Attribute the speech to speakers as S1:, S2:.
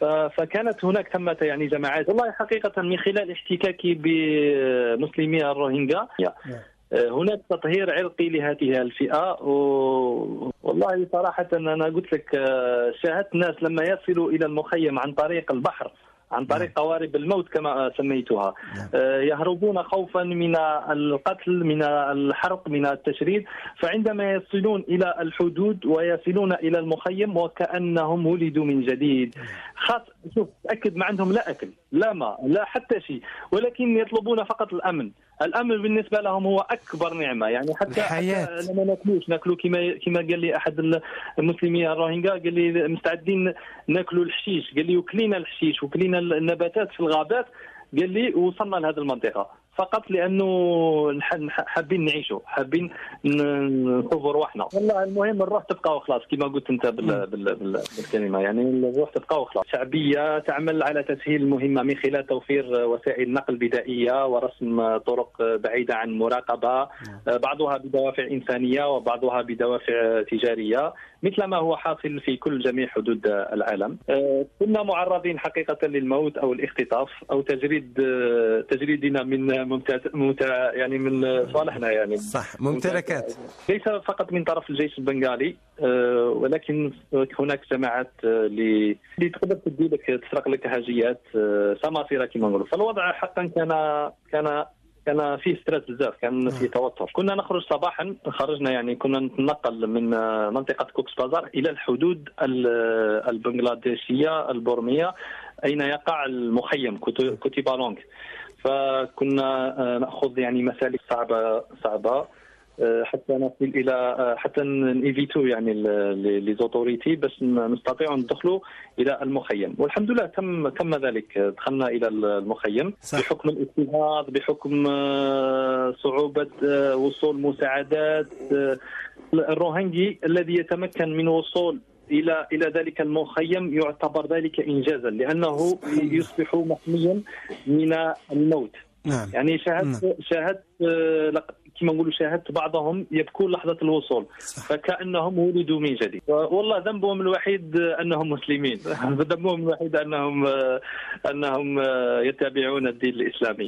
S1: فكانت هناك ثمة يعني جماعات، والله حقيقة من خلال احتكاكي بمسلمي الروهينجا هناك تطهير عرقي لهذه الفئة. والله صراحة أنا قلت لك شاهدت ناس لما يصلوا إلى المخيم عن طريق البحر، عن طريق قوارب الموت كما سميتها، يهربون خوفا من القتل، من الحرق، من التشريد، فعندما يصلون إلى الحدود ويصلون إلى المخيم وكأنهم ولدوا من جديد. شوف تأكد ما عندهم لا أكل لا ماء لا حتى شيء، ولكن يطلبون فقط الأمن. الأمن بالنسبة لهم هو أكبر نعمة، يعني حتى لما ناكلوا كما قال لي أحد المسلمين الروهينجا، قال لي مستعدين ناكلوا الحشيش، قال لي وكلينا الحشيش وكلينا النباتات في الغابات، قال لي وصلنا لهذه المنطقة فقط لأنه حابين نعيشوا، حابين نصور روحنا. والله المهم الروح تبقى وخلاص كما قلت أنت بالكلمة، يعني الروح تبقى وخلاص. شعبية تعمل على تسهيل المهمة من خلال توفير وسائل نقل بدائية ورسم طرق بعيدة عن مراقبة، بعضها بدوافع إنسانية وبعضها بدوافع تجارية، مثل ما هو حاصل في كل جميع حدود العالم. كنا معرضين حقيقة للموت أو الاختطاف أو تجريدنا من يعني من صالحنا، يعني
S2: صح ممتلكات،
S1: ليس فقط من طرف الجيش البنغالي، ولكن هناك جماعات اللي تقدر تدي لك تسرق لك هاجيات سماسرة كما نقولوا. فالوضع حقا كان فيه ستريس بزاف، كان فيه توتر. كنا نخرج صباحا، خرجنا يعني كنا نتنقل من منطقة كوكس بازار إلى الحدود البنغلاديشية البورمية أين يقع المخيم كوتيبالونغ. فكنا نأخذ يعني مسالك صعبة حتى نصل إلى حتى نيفيتو يعني لي زوتوريتي باش نستطيعوا ندخلوا إلى المخيم. والحمد لله تم ذلك، دخلنا إلى المخيم صح. بحكم الاضطهاد، بحكم صعوبة وصول مساعدات. الروهينجي الذي يتمكن من وصول إلى ذلك المخيم يعتبر ذلك إنجازا، لأنه يصبح محميا من الموت.
S2: نعم.
S1: يعني شاهدت كما نقولوا شاهدت بعضهم يبكون لحظة الوصول فكأنهم ولدوا من جديد. والله ذنبهم الوحيد أنهم مسلمين، ذنبهم الوحيد أنهم يتبعون الدين الإسلامي.